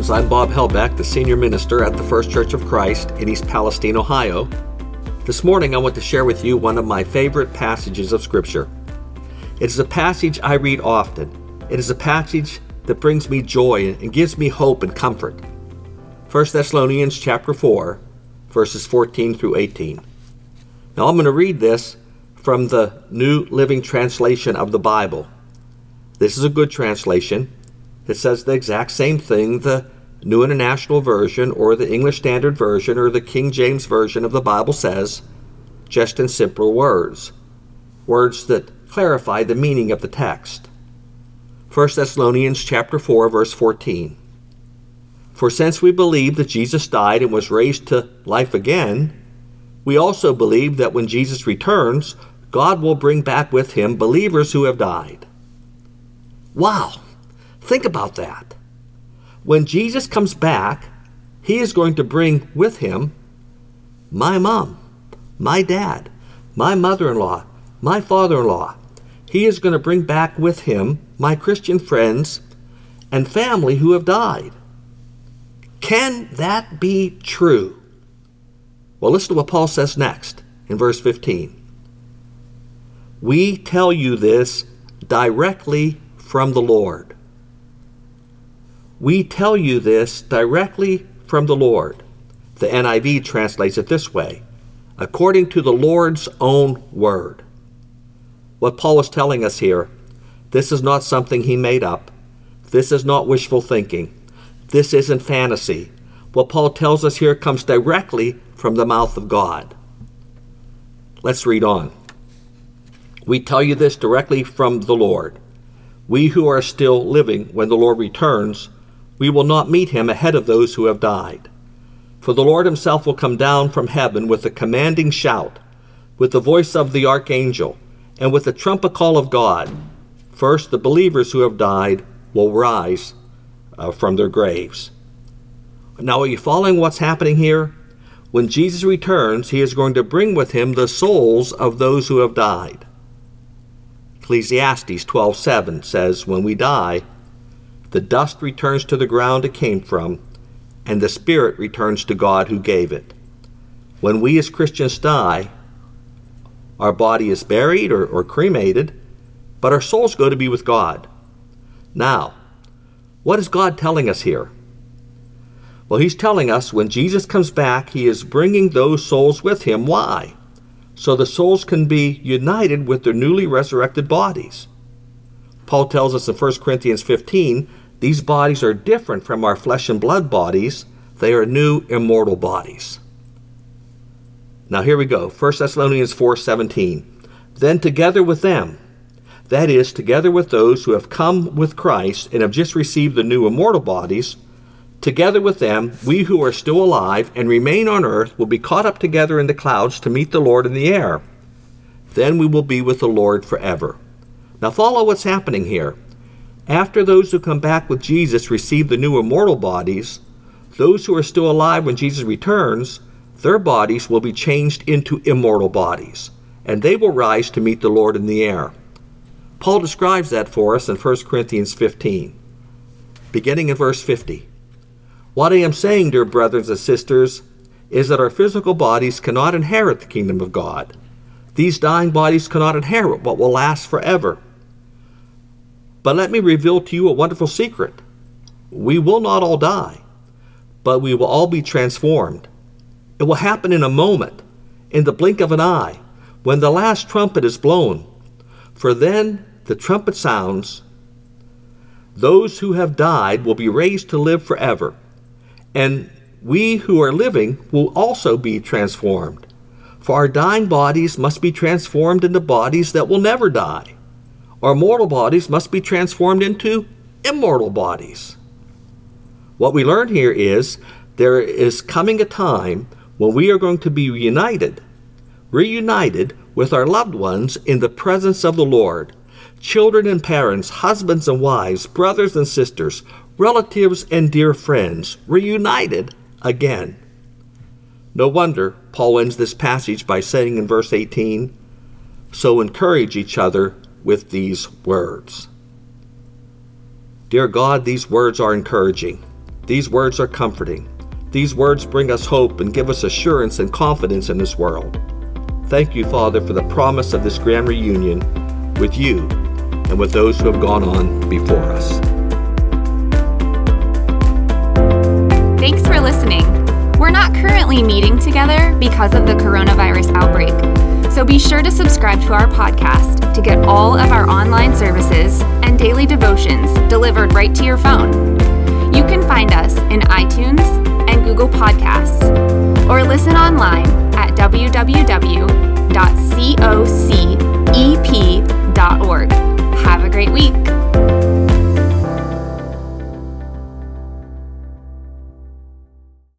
friends. I'm Bob Helbeck, the senior minister at the First Church of Christ in East Palestine, Ohio. This morning I want to share with you one of my favorite passages of Scripture. It is a passage I read often. It is a passage that brings me joy and gives me hope and comfort. 1 Thessalonians chapter 4, verses 14 through 18. Now I'm going to read this from the New Living Translation of the Bible. This is a good translation. It says the exact same thing the New International Version or the English Standard Version or the King James Version of the Bible says, just in simpler words. Words that clarify the meaning of the text. 1 Thessalonians chapter 4, verse 14. For since we believe that Jesus died and was raised to life again, we also believe that when Jesus returns, God will bring back with him believers who have died. Wow! Think about that. When Jesus comes back, he is going to bring with him my mom, my dad, my mother-in-law, my father-in-law. He is going to bring back with him my Christian friends and family who have died. Can that be true? Well, listen to what Paul says next in verse 15. We tell you this directly from the Lord. We tell you this directly from the Lord. The NIV translates it this way, according to the Lord's own word. What Paul is telling us here, this is not something he made up. This is not wishful thinking. This isn't fantasy. What Paul tells us here comes directly from the mouth of God. Let's read on. We tell you this directly from the Lord. We who are still living when the Lord returns, we will not meet him ahead of those who have died. For the Lord himself will come down from heaven with a commanding shout, with the voice of the archangel, and with the trumpet call of God. First, the believers who have died will rise from their graves. Now, are you following what's happening here? When Jesus returns, he is going to bring with him the souls of those who have died. Ecclesiastes 12:7 says, when we die, the dust returns to the ground it came from, and the spirit returns to God who gave it. When we as Christians die, our body is buried or cremated, but our souls go to be with God. Now, what is God telling us here? Well, he's telling us when Jesus comes back, he is bringing those souls with him. Why? So the souls can be united with their newly resurrected bodies. Paul tells us in 1 Corinthians 15, these bodies are different from our flesh and blood bodies. They are new immortal bodies. Now here we go. 1 Thessalonians 4:17. Then together with them, that is, together with those who have come with Christ and have just received the new immortal bodies, together with them, we who are still alive and remain on earth will be caught up together in the clouds to meet the Lord in the air. Then we will be with the Lord forever. Now follow what's happening here. After those who come back with Jesus receive the new immortal bodies, those who are still alive when Jesus returns, their bodies will be changed into immortal bodies, and they will rise to meet the Lord in the air. Paul describes that for us in 1 Corinthians 15, beginning in verse 50. What I am saying, dear brothers and sisters, is that our physical bodies cannot inherit the kingdom of God. These dying bodies cannot inherit what will last forever. But let me reveal to you a wonderful secret. We will not all die, but we will all be transformed. It will happen in a moment, in the blink of an eye, when the last trumpet is blown. For then the trumpet sounds. Those who have died will be raised to live forever, and we who are living will also be transformed. For our dying bodies must be transformed into bodies that will never die. Our mortal bodies must be transformed into immortal bodies. What we learn here is there is coming a time when we are going to be reunited with our loved ones in the presence of the Lord. Children and parents, husbands and wives, brothers and sisters, relatives and dear friends, reunited again. No wonder Paul ends this passage by saying in verse 18, so encourage each other with these words. Dear God, these words are encouraging. These words are comforting. These words bring us hope and give us assurance and confidence in this world. Thank you, Father, for the promise of this grand reunion with you and with those who have gone on before us. Thanks for listening. We're not currently meeting together because of the coronavirus outbreak, so be sure to subscribe to our podcast to get all of our online services and daily devotions delivered right to your phone. You can find us in iTunes and Google Podcasts, or listen online at www.cocep.org. Have a great week.